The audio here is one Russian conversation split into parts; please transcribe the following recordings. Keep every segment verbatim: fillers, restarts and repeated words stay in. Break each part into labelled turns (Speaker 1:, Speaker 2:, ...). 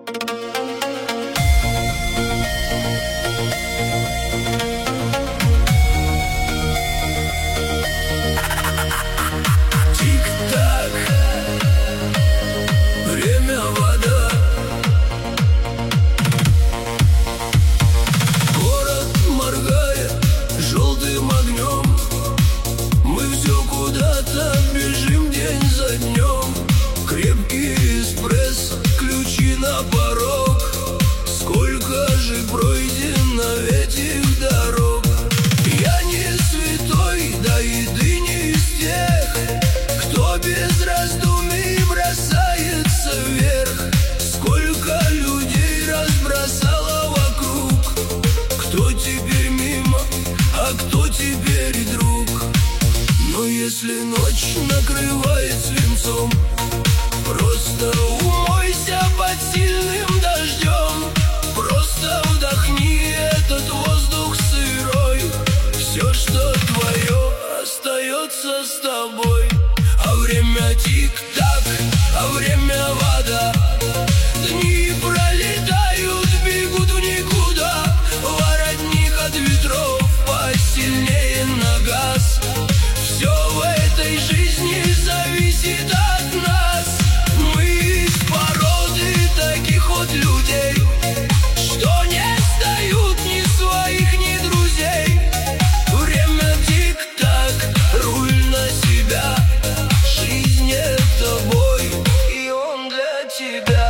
Speaker 1: Тик-так, время вода. Город моргает желтым огнем. Мы все куда-то бежим день за днем. Крепкий эспрессо, ключи на порог. Сколько же пройдено этих дорог. Я не святой, да и ты не из тех, кто без раздумий бросается вверх. Сколько людей разбросало вокруг. Кто теперь мимо, а кто теперь друг. Но если ночь накрывает свинцом, просто умойся под сильным дождем. Просто вдохни этот воздух сырой. Все, что твое, остается с тобой. А время тик-так, а время вода. Дни пролетают, бегут в никуда. Воротник от ветров посильнее на газ. Все в этой жизни зависит от нас. Мы из породы таких вот людей, что не сдают ни своих, ни друзей. Время тик-так, руль на себя. Жизнь — это бой, и он для тебя.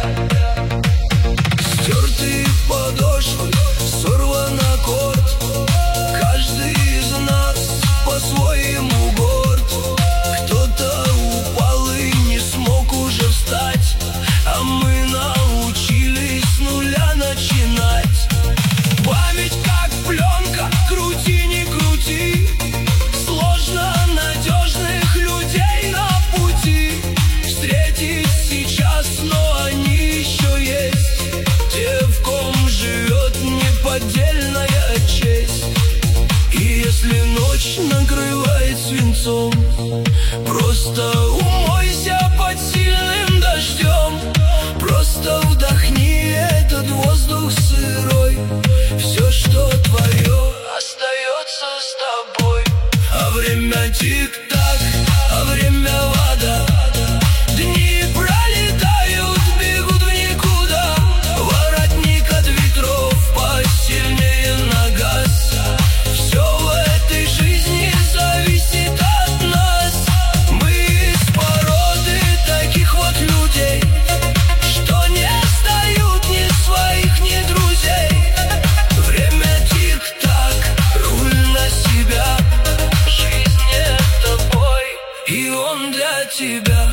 Speaker 1: Стертые подошвы, сорван аккорд. Каждый из нас по-своему горд. Кто-то упал и не смог уже встать, а мы научились с нуля начинать. Память как пленка, крути, не крути. Сложно надежных людей на пути встретить сейчас, но они еще есть. Те, в ком живет неподдельная честь. И если ночь накрывает свинцом, просто умойся под сильным дождем. Просто вдохни этот воздух сырой. Все, что твое, остается с тобой. А время тик-так, а время вода. Дни пролетают, бегут в никуда. Воротник от ветров посильнее на газ. Все в этой жизни зависит от нас. Мы из породы таких вот людей, что не сдают ни своих, ни друзей. Время тик-так, руль на себя. Жизнь — это бой, и он для тебя.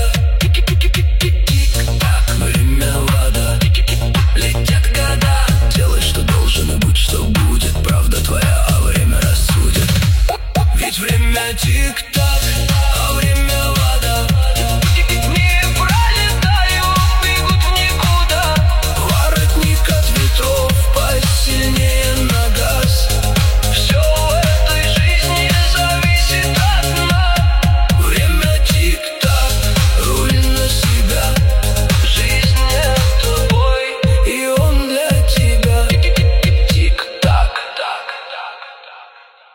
Speaker 1: Тик-так, время вода. Летят года. Делай, что должен, и будь, что будет. Правда твоя, а время рассудит. Ведь время тик-так.